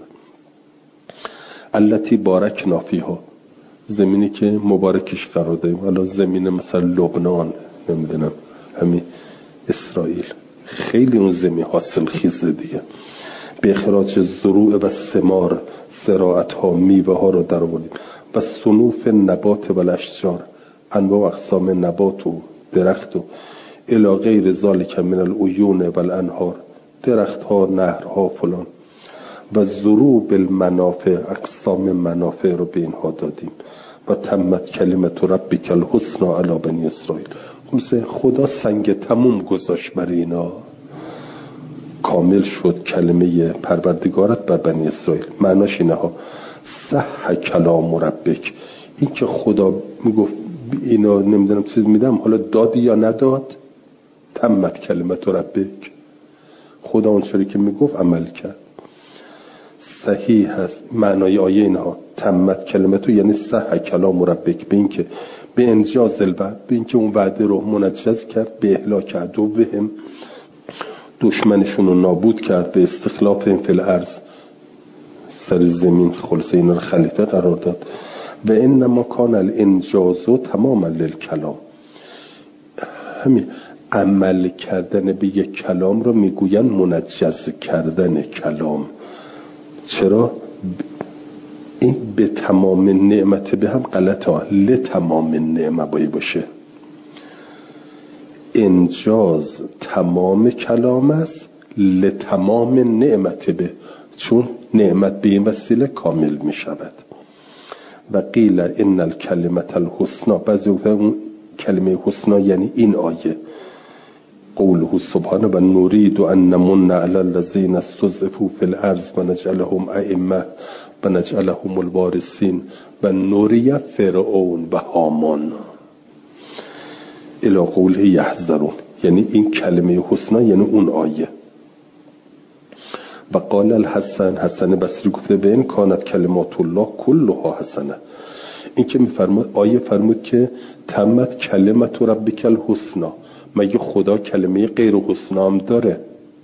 Speaker 1: التی بارکنا فیها، زمینی که مبارکش قرار دادیم. حالا زمین مثلا لبنان، نمیدونم همین اسرائیل، خیلی اون زمین حاصل خیزه دیگه. به اخراج زروع و ثمار، زراعت ها، میوه ها رو در آوردیم. و صنوف نبات و الاشجار، انواع و اقسام نبات و درخت و الی غیر ذالک من العیون و الانهار، درخت ها، نهرها فلان. و زروع بالمنافع، اقسام منافع رو به اینها دادیم. و تمت کلمت ربک الحسنی علی بنی اسرائیل، خدا سنگ تموم گذاشت برای اینا، کامل شد کلمه پروردگارت بر بنی اسرائیل. معناش اینه ها، صح کلام ربک، این که خدا میگفت اینا نمیدونم چیز میدم، حالا دادی یا نداد، تمت کلمت ربک، خدا اون چیزی که میگفت عمل کرد. صحیح هست معنای آیه اینها، تمت کلمتو یعنی صح کلام ربک، به این که به انجاز الوعد، به این که اون وعده رو منجز کرد، به اهلاک عدوهم، دشمنشون رو نابود کرد، به استخلاف این فی الارض، سر زمین خلاصه اینا رو خلیفه قرار داد. و انما کان الانجاز تماما للکلام، همین عمل کردن به یک کلام رو میگوین منجز کردن کلام. چرا؟ این به تمام نعمت به هم غلطه ها، لتمام نعمت باید باشه. انجاز تمام کلام است، لتمام نعمت به، چون نعمت به این وسیله کامل می شود. و قیل ان الکلمت الحسنی، بعضی وقتا اون کلمه حسنا یعنی این آیه، قوله سبحانه و نريد ان نمن على الذين استضعفوا في الارض و نجعلهم ائمه و نجعلهم الوارثین و نوری فرعون و هامان الی قوله یحذرون. یعنی این کلمه حسنا یعنی اون آیه. و قال الحسن، حسن بصری گفته به این کانت کلمات الله کلها حسنه. این که میفرماد آیه فرمود که تمت کلمت ربک الحسنا، مگه خدا کلمه غیر حسنا هم داره؟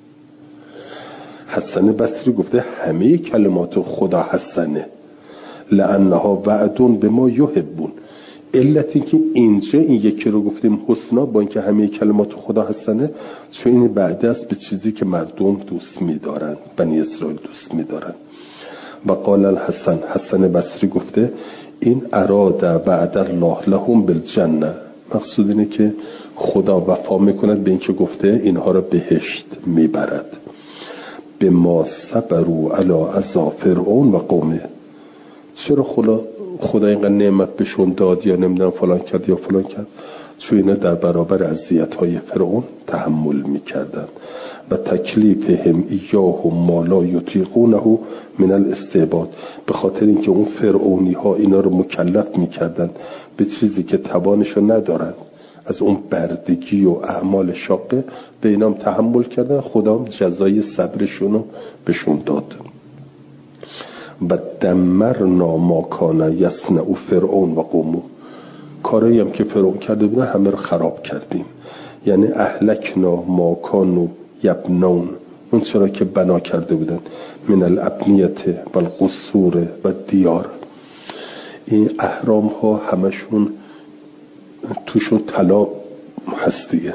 Speaker 1: حسن بصری گفته همه کلمات خدا حسنه، لانها وعدون به ما یحبون. علت این که اینجا این یکی رو گفتیم حسنا با اینکه همه کلمات خدا حسنه، چون این بعد است به چیزی که مردم دوست می‌دارند، بنی اسرائیل دوست می‌دارند. و قال الحسن، حسن بصری گفته این اراد وعد الله لهم بالجنه، مقصود اینه که خدا وفا میکند به اینکه گفته اینها را بهشت میبرد. به ما صبروا علی عذاب فرعون و قومه. چرا خدا اینقدر نعمت بهشون داد یا نمیدونم فلان کرد یا فلان کرد؟ چون اینا در برابر اذیت‌های فرعون تحمل میکردن و تکلیفهم ایاهم ما لا یطیقونه من الاستعباد. به خاطر اینکه اون فرعونی ها اینا رو مکلف میکردن به چیزی که توانشو ندارن، از اون بردگی و اعمال شاقه به اینام تحمل کردن، خدا هم جزای صبرشون رو بهشون داد. و دمرنا ما کان یصنع فرعون و قومه. کارایی هم که فرعون کرده بودن همه رو خراب کردیم. یعنی اهلکنا ما کانوا یبنون، اون چرا که بنا کرده بودن، من الابنیت و القصور و دیار. این اهرام ها همشون توشون طلا هست دیگه.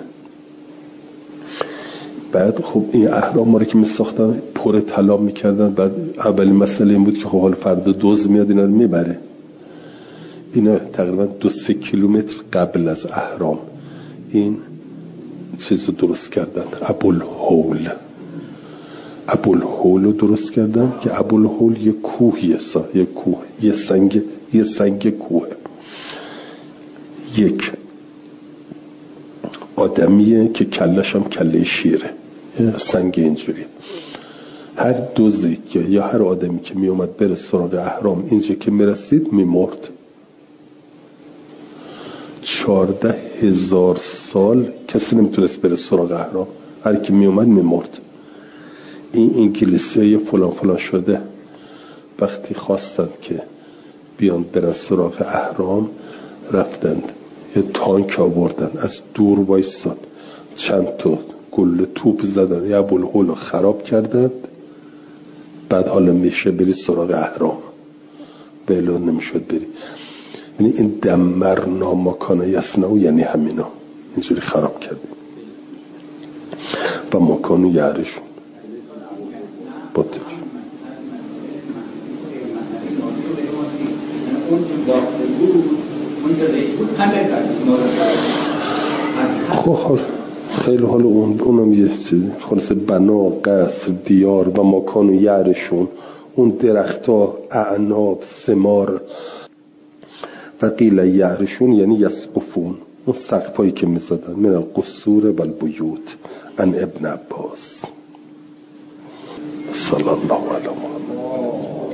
Speaker 1: بعد خب این اهرام ها رو که می ساختن پر طلا می کردن. بعد اولین مسئله این بود که خب حالا فردا دوز میاد اینا رو میبره. اینا تقریبا 2-3 کیلومتر قبل از اهرام این چیز رو درست کردن، ابوالهول رو درست کردن که ابوالهول یه کوهیه، یه کوه، یه سنگ کوه. یک آدمیه که کلش هم کله شیره، یه سنگ اینجوری. هر دوزی یا هر آدمی که می اومد بره سراغ اهرام اینجا که می رسید می مرد. 14,000 سال کسی نمیتونست بره سراغ اهرام، هر کی می اومد می مرد. این انگلیسی های فلان شده وقتی خواستند که بیان برن سراغ اهرام، رفتند یه تانک آوردن، از دور وایستاد، چند تا گل توپ زدن، یه ابوالهول رو خراب کردند. بعد حالا میشه بری سراغ اهرام، بلو نمیشد بری. یعنی این دمرنا ما کان یصنع یعنی همینا اینجوری خراب کردیم. و ما کانوا یعرشون باطل. خب خیلی حالا اونم یه چیزی خلاص بنا، قصر، دیار و ما کانوا یعرشون، اون درخت ها، اعناب، ثمار. و قیل یعرشون یعنی یسقفون، اون سقفایی که میزدن، من القصور و البیوت. ان ابن عباس صلی الله علیه و